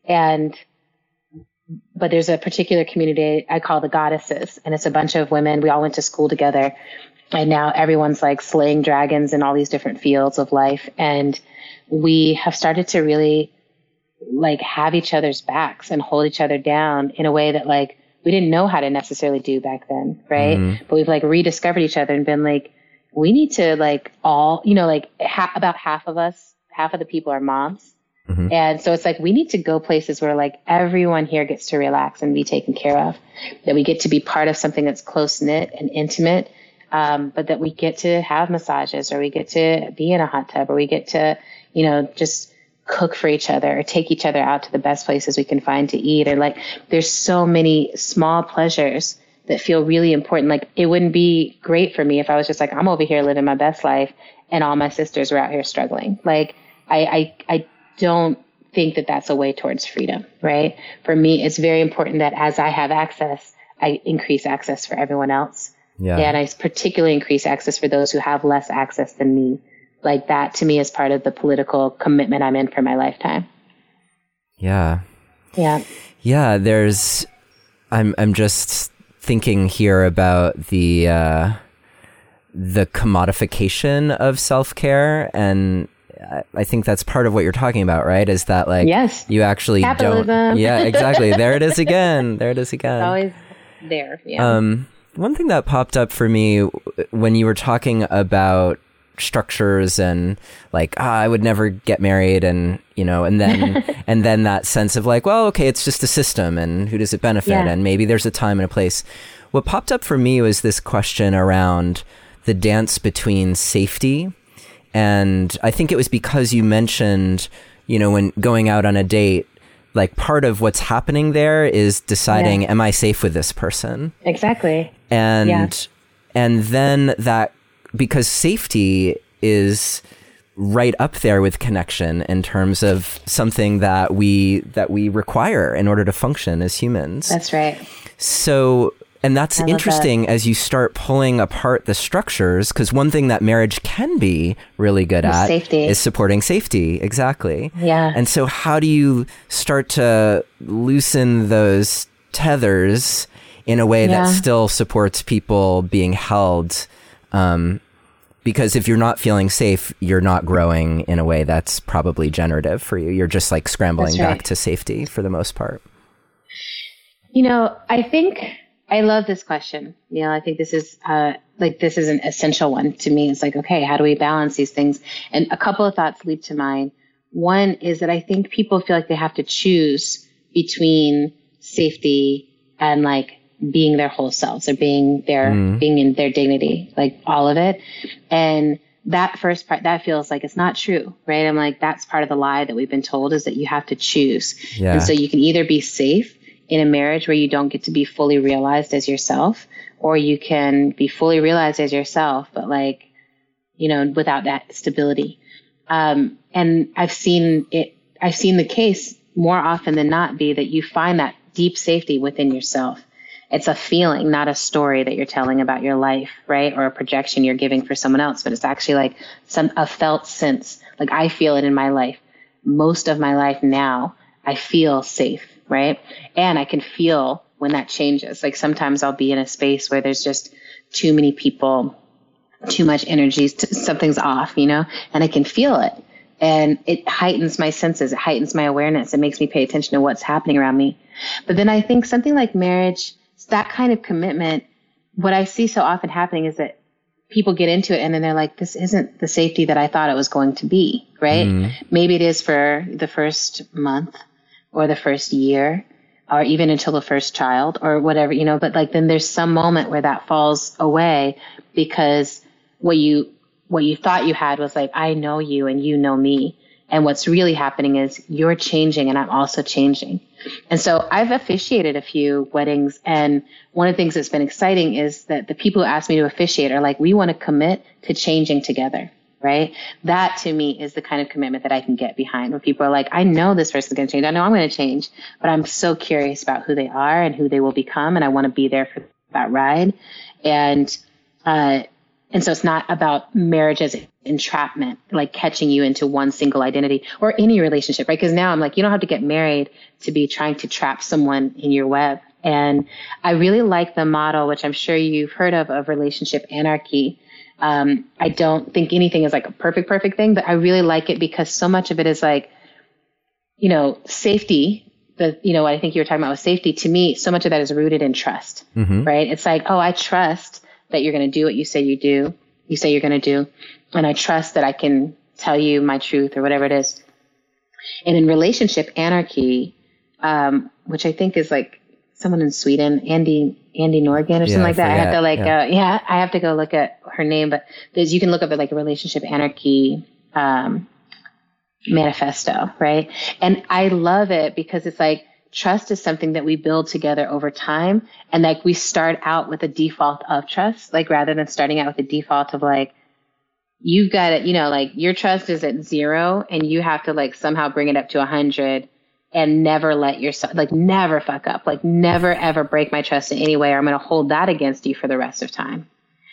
but there's a particular community I call the Goddesses, and it's a bunch of women. We all went to school together, and now everyone's like slaying dragons in all these different fields of life. And we have started to really like have each other's backs and hold each other down in a way that like we didn't know how to necessarily do back then, right? Mm-hmm. But we've like rediscovered each other and been like, we need to like all, you know, like about half of the people are moms. Mm-hmm. And so it's like, we need to go places where like everyone here gets to relax and be taken care of, that we get to be part of something that's close knit and intimate. But that we get to have massages, or we get to be in a hot tub, or we get to, you know, just cook for each other, or take each other out to the best places we can find to eat. Or like, there's so many small pleasures that feel really important. Like, it wouldn't be great for me if I was just like, I'm over here living my best life and all my sisters are out here struggling. Like, I don't think that that's a way towards freedom, right? For me, it's very important that as I have access, I increase access for everyone else. Yeah. And I particularly increase access for those who have less access than me. Like, that to me is part of the political commitment I'm in for my lifetime. Yeah. Yeah. Yeah. I'm just thinking here about the commodification of self-care. And I think that's part of what you're talking about, right? Is that like, yes, you actually capitalism. Don't. Yeah, exactly. There it is again. It's always there. Yeah. One thing that popped up for me when you were talking about structures and like, I would never get married, and, you know, and then, and then that sense of like, well, okay, it's just a system, and who does it benefit? Yeah. And maybe there's a time and a place. What popped up for me was this question around the dance between safety. And I think it was because you mentioned, you know, when going out on a date, like, part of what's happening there is deciding, am I safe with this person? Exactly. And then that, because safety is right up there with connection in terms of something that we require in order to function as humans. That's right. So, and that's interesting as you start pulling apart the structures, because one thing that marriage can be really good at is supporting safety. Exactly. Yeah. And so how do you start to loosen those tethers in a way that still supports people being held? Because if you're not feeling safe, you're not growing in a way that's probably generative for you. You're just like scrambling back to safety for the most part. You know, I think I love this question. You know, I think this is this is an essential one to me. It's like, okay, how do we balance these things? And a couple of thoughts leap to mind. One is that I think people feel like they have to choose between safety and like being their whole selves, or being in their dignity, like all of it. And that first part, that feels like it's not true, right? I'm like, that's part of the lie that we've been told, is that you have to choose. Yeah. And so you can either be safe in a marriage where you don't get to be fully realized as yourself, or you can be fully realized as yourself, but like, you know, without that stability. And I've seen the case more often than not be that you find that deep safety within yourself. It's a feeling, not a story that you're telling about your life, right? Or a projection you're giving for someone else, but it's actually like a felt sense. Like, I feel it in my life. Most of my life now, I feel safe, right? And I can feel when that changes. Like, sometimes I'll be in a space where there's just too many people, too much energy, something's off, you know, and I can feel it. And it heightens my senses. It heightens my awareness. It makes me pay attention to what's happening around me. But then I think something like marriage, that kind of commitment, what I see so often happening is that people get into it and then they're like, this isn't the safety that I thought it was going to be, right? Maybe it is for the first month or the first year, or even until the first child or whatever, you know, but like, then there's some moment where that falls away, because what you thought you had was like, I know you and you know me. And what's really happening is you're changing and I'm also changing. And so I've officiated a few weddings. And one of the things that's been exciting is that the people who ask me to officiate are like, we want to commit to changing together, right? That to me is the kind of commitment that I can get behind, where people are like, I know this person's going to change. I know I'm going to change, but I'm so curious about who they are and who they will become. And I want to be there for that ride. And so it's not about marriage as entrapment, like catching you into one single identity, or any relationship, right? Because now I'm like, you don't have to get married to be trying to trap someone in your web. And I really like the model, which I'm sure you've heard of relationship anarchy. I don't think anything is like a perfect thing, but I really like it because so much of it is like, you know, safety. What I think you were talking about with safety, to me, so much of that is rooted in trust, right? It's like, oh, I trust that you're going to do what you say you do. you say you're going to do. And I trust that I can tell you my truth or whatever it is. And in relationship anarchy, which I think is like someone in Sweden, Andy Norgren or something like that. I have to I have to go look at her name, but you can look up at like a relationship anarchy, manifesto, right? And I love it because it's like trust is something that we build together over time. And like we start out with a default of trust, like rather than starting out with a default of like, you've got it, like your trust is at 0 and you have to like somehow bring it up to 100 and never let yourself, like never fuck up, like never ever break my trust in any way, or I'm going to hold that against you for the rest of time.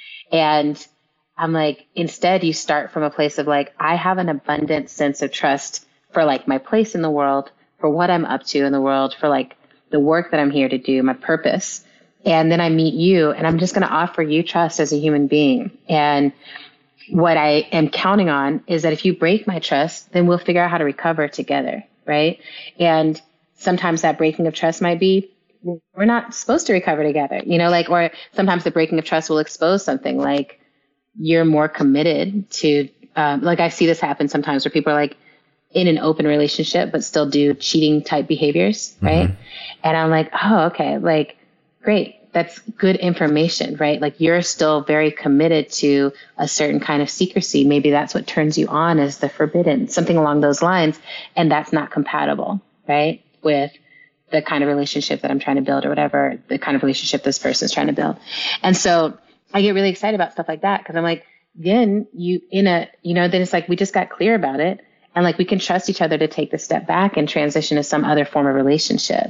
And I'm like, instead you start from a place of like, I have an abundant sense of trust for like my place in the world, for what I'm up to in the world, for like the work that I'm here to do, my purpose. And then I meet you and I'm just going to offer you trust as a human being. And what I am counting on is that if you break my trust, then we'll figure out how to recover together. Right. And sometimes that breaking of trust might be, we're not supposed to recover together, or sometimes the breaking of trust will expose something like you're more committed to, like I see this happen sometimes where people are like in an open relationship, but still do cheating type behaviors. Right. Mm-hmm. And I'm like, oh, okay. Like, great. That's good information, right? Like you're still very committed to a certain kind of secrecy. Maybe that's what turns you on as the forbidden, something along those lines. And that's not compatible, right? With the kind of relationship that I'm trying to build or whatever, the kind of relationship this person's trying to build. And so I get really excited about stuff like that because I'm like, then then it's like we just got clear about it. And like we can trust each other to take the step back and transition to some other form of relationship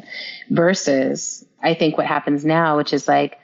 versus I think what happens now, which is like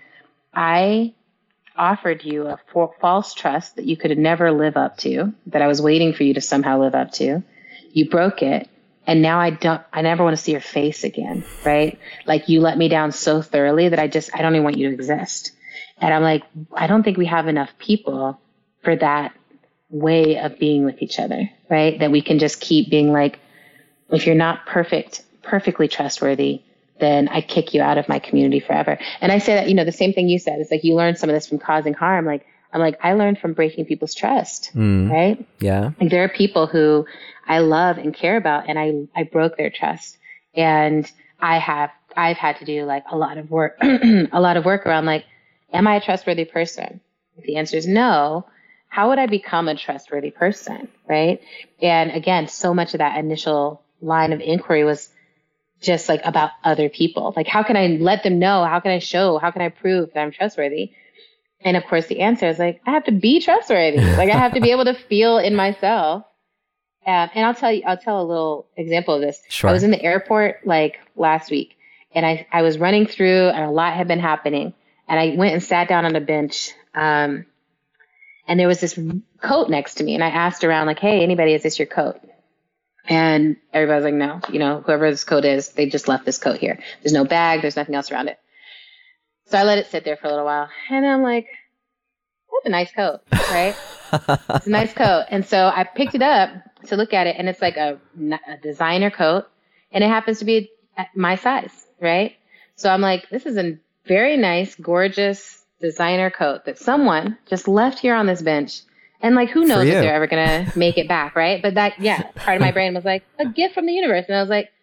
I offered you a false trust that you could never live up to, that I was waiting for you to somehow live up to. You broke it. And now I never want to see your face again. Right. Like you let me down so thoroughly that I don't even want you to exist. And I'm like, I don't think we have enough people for that way of being with each other, right? That we can just keep being like, if you're not perfectly trustworthy, then I kick you out of my community forever. And I say that, the same thing you said, it's like you learned some of this from causing harm. Like, I learned from breaking people's trust, right? Yeah. Like there are people who I love and care about, and I broke their trust. And I've had to do like a lot of work, around like, am I a trustworthy person? If the answer is no, how would I become a trustworthy person, right? And again, so much of that initial line of inquiry was just like about other people. Like, how can I let them know? How can I show? How can I prove that I'm trustworthy? And of course, the answer is like, I have to be trustworthy. Like, I have to be able to feel in myself. And I'll tell a little example of this. Sure. I was in the airport like last week, and I was running through, and a lot had been happening. And I went and sat down on a bench. And there was this coat next to me. And I asked around like, hey, anybody, is this your coat? And everybody's like, no, whoever this coat is, they just left this coat here. There's no bag. There's nothing else around it. So I let it sit there for a little while. And I'm like, that's a nice coat, right? It's a nice coat. And so I picked it up to look at it. And it's like a designer coat. And it happens to be my size, right? So I'm like, this is a very nice, gorgeous designer coat that someone just left here on this bench. And like, who knows if they're ever going to make it back, right? But part of my brain was like, a gift from the universe. And I was like,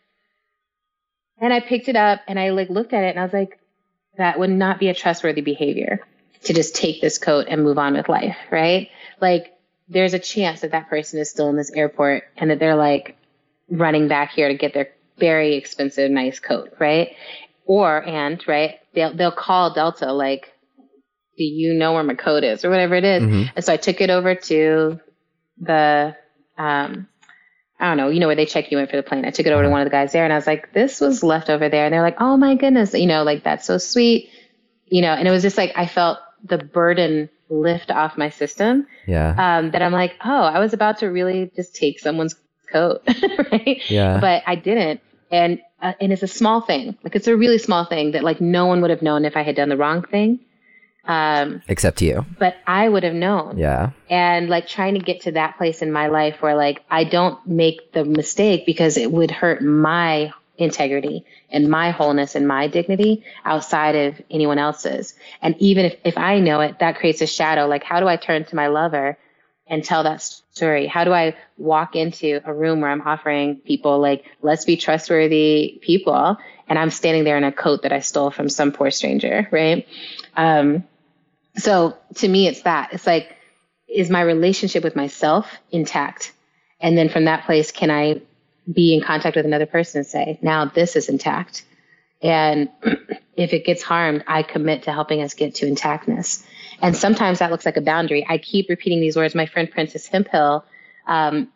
and I picked it up and I like looked at it and I was like, that would not be a trustworthy behavior to just take this coat and move on with life, right? Like, there's a chance that person is still in this airport and that they're like running back here to get their very expensive, nice coat, right? Right, they'll call Delta like, do you know where my coat is or whatever it is? Mm-hmm. And so I took it over to the, I don't know, where they check you in for the plane. I took it over to one of the guys there and I was like, this was left over there. And they're like, oh my goodness, like, that's so sweet, and it was just like, I felt the burden lift off my system. Yeah. That I'm like, oh, I was about to really just take someone's coat. Right. Yeah. But I didn't. And it's a small thing. Like, it's a really small thing that like no one would have known if I had done the wrong thing. Except you. But I would have known. Yeah. And like trying to get to that place in my life where like I don't make the mistake because it would hurt my integrity and my wholeness and my dignity outside of anyone else's. And even if I know it, that creates a shadow. Like, how do I turn to my lover and tell that story? How do I walk into a room where I'm offering people, like, let's be trustworthy people, and I'm standing there in a coat that I stole from some poor stranger, right? So to me, it's that. It's like, is my relationship with myself intact? And then from that place, can I be in contact with another person and say, now this is intact. And if it gets harmed, I commit to helping us get to intactness. And sometimes that looks like a boundary. I keep repeating these words. My friend Princess Hemphill had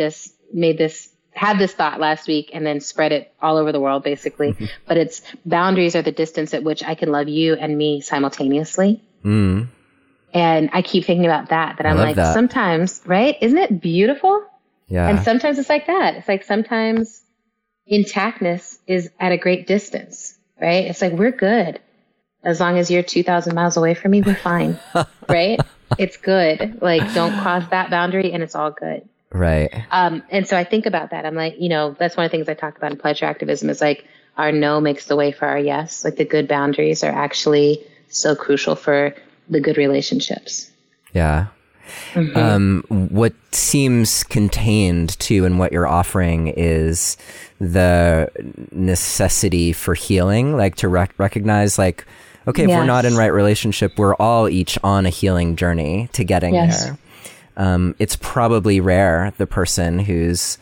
this thought last week and then spread it all over the world, basically. But it's boundaries are the distance at which I can love you and me simultaneously. Mm. And I keep thinking about that I'm like, that. Sometimes, right? Isn't it beautiful? Yeah. And sometimes it's like that. It's like sometimes intactness is at a great distance, right? It's like, we're good. As long as you're 2,000 miles away from me, we're fine, right? It's good. Like, don't cross that boundary and it's all good. Right. And so I think about that. I'm like, that's one of the things I talk about in pleasure activism is like, our no makes the way for our yes. Like, the good boundaries are actually so crucial for the good relationships. Yeah. Mm-hmm. What seems contained too in what you're offering is the necessity for healing, like to recognize, like, okay, if we're not in right relationship, we're all each on a healing journey to getting there. It's probably rare, the person who's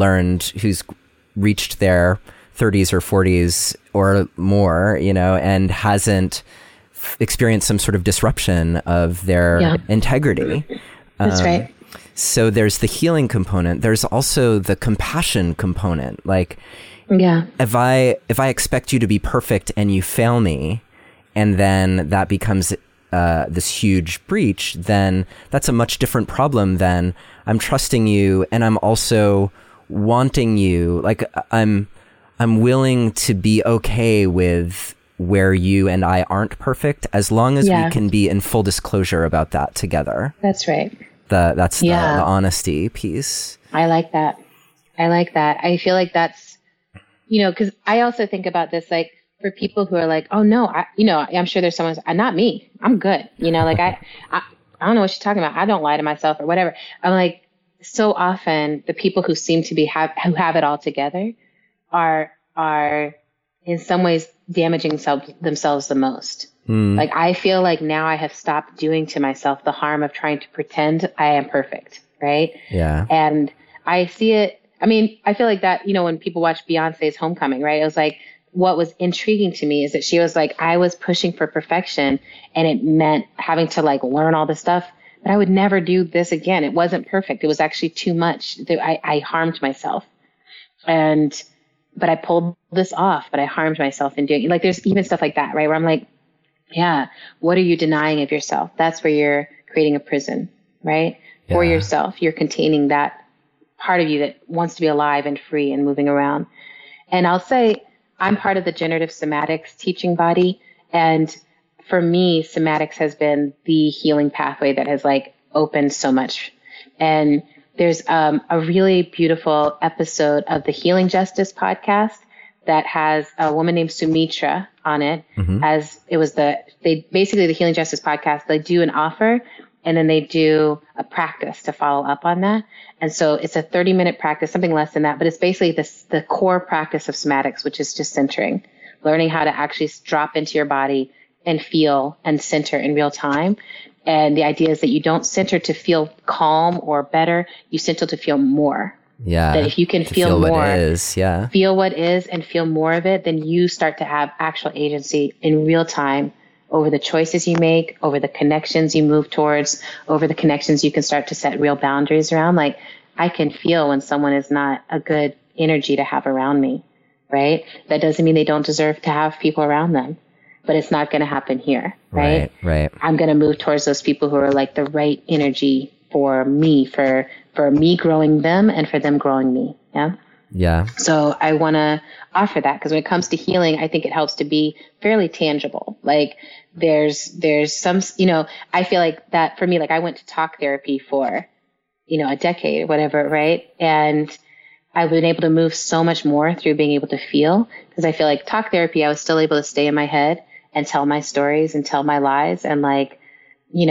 reached their 30s or 40s or more, and hasn't experience some sort of disruption of their integrity. That's right. So there's the healing component. There's also the compassion component. Like, if I expect you to be perfect and you fail me, and then that becomes this huge breach, then that's a much different problem than I'm trusting you and I'm also wanting you. Like, I'm willing to be okay with where you and I aren't perfect, as long as we can be in full disclosure about that together. That's right. That's the honesty piece. I like that. I feel like that's, because I also think about this, like, for people who are like, oh no, I'm sure there's someone who's, not me. I'm good. Like I don't know what she's talking about. I don't lie to myself or whatever. I'm like, so often the people who seem to who have it all together are in some ways damaging themselves the most. Like, I feel like now I have stopped doing to myself the harm of trying to pretend I am perfect. Right. Yeah. And I see it. I mean, I feel like that, when people watch Beyonce's Homecoming, right? It was like, what was intriguing to me is that she was like, I was pushing for perfection and it meant having to like learn all this stuff, but I would never do this again. It wasn't perfect. It was actually too much. I harmed myself. But I pulled this off, but I harmed myself in doing it. Like, there's even stuff like that, right? Where I'm like, what are you denying of yourself? That's where you're creating a prison, right? Yeah. For yourself. You're containing that part of you that wants to be alive and free and moving around. And I'll say, I'm part of the generative somatics teaching body. And for me, somatics has been the healing pathway that has like opened so much. And there's a really beautiful episode of the Healing Justice podcast that has a woman named Sumitra on it. Mm-hmm. The Healing Justice podcast, they do an offer and then they do a practice to follow up on that. And so it's a 30-minute practice, something less than that, but it's basically the core practice of somatics, which is just centering, learning how to actually drop into your body and feel and center in real time. And the idea is that you don't center to feel calm or better, you center to feel more. Yeah. That if you can feel more, feel what is and feel more of it, then you start to have actual agency in real time over the choices you make, over the connections you move towards, over the connections you can start to set real boundaries around. Like, I can feel when someone is not a good energy to have around me, right? That doesn't mean they don't deserve to have people around them, but it's not going to happen here, right? Right. I'm going to move towards those people who are like the right energy for me, for me growing them and for them growing me. Yeah. Yeah. So I want to offer that, because when it comes to healing, I think it helps to be fairly tangible. Like, there's some, I feel like that for me, like, I went to talk therapy for, a decade or whatever. Right. And I've been able to move so much more through being able to feel, because I feel like talk therapy, I was still able to stay in my head and tell my stories and tell my lies. And like, you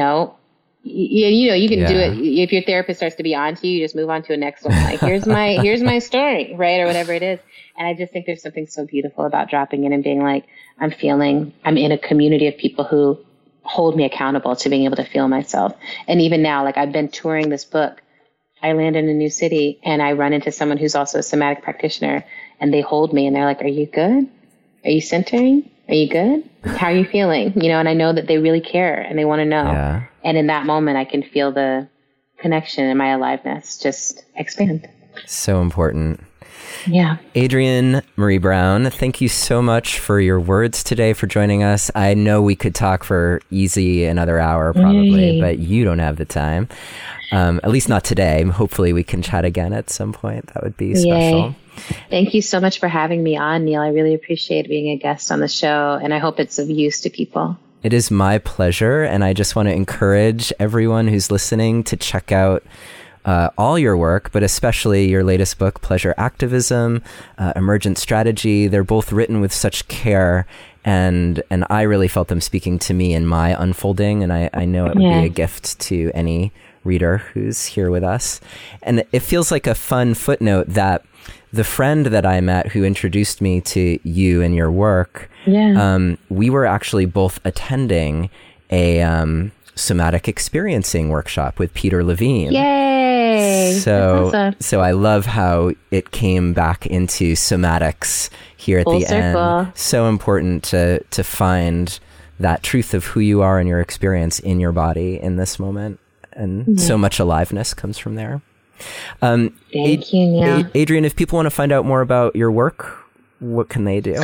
can do it. If your therapist starts to be onto you, you just move on to the next one. Like, here's my story, right? Or whatever it is. And I just think there's something so beautiful about dropping in and being like, I'm in a community of people who hold me accountable to being able to feel myself. And even now, like, I've been touring this book. I land in a new city and I run into someone who's also a somatic practitioner, and they hold me and they're like, are you good? Are you centering? Are you good? How are you feeling? And I know that they really care and they want to know. Yeah. And in that moment, I can feel the connection and my aliveness just expand. So important. Yeah. Adrienne Maree Brown, thank you so much for your words today, for joining us. I know we could talk for easy another hour probably, but you don't have the time. At least not today. Hopefully we can chat again at some point. That would be special. Thank you so much for having me on, Neil. I really appreciate being a guest on the show, and I hope it's of use to people. It is my pleasure, and I just want to encourage everyone who's listening to check out all your work, but especially your latest book, Pleasure Activism, Emergent Strategy. They're both written with such care, and I really felt them speaking to me in my unfolding, and I know it would be a gift to any reader who's here with us. And it feels like a fun footnote that the friend that I met who introduced me to you and your work, we were actually both attending a somatic experiencing workshop with Peter Levine. Yay! So awesome. So I love how it came back into somatics here at the end. So important to find that truth of who you are and your experience in your body in this moment. And so much aliveness comes from there. Thank you, Neil. Adrienne, if people want to find out more about your work, what can they do?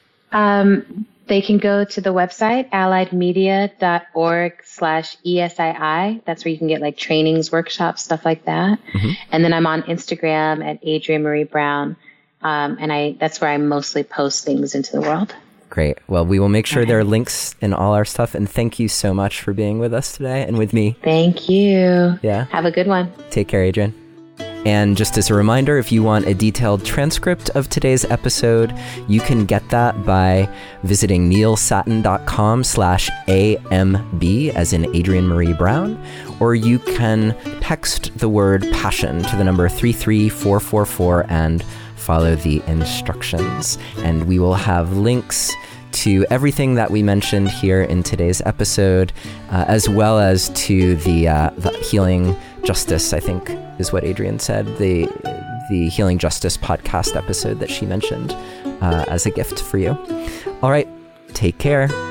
They can go to the website, alliedmedia.org/ESII. That's where you can get like trainings, workshops, stuff like that. Mm-hmm. And then I'm on Instagram at Adrienne Maree Brown. And that's where I mostly post things into the world. Great. Well, we will make sure there are links in all our stuff. And thank you so much for being with us today and with me. Thank you. Yeah. Have a good one. Take care, Adrienne. And just as a reminder, if you want a detailed transcript of today's episode, you can get that by visiting neilsattin.com/AMB, as in Adrienne Maree Brown, or you can text the word passion to the number 33444 and follow the instructions. And we will have links to everything that we mentioned here in today's episode, as well as to the Healing Justice, I think is what Adrienne said, the Healing Justice podcast episode that she mentioned as a gift for you. All right, take care.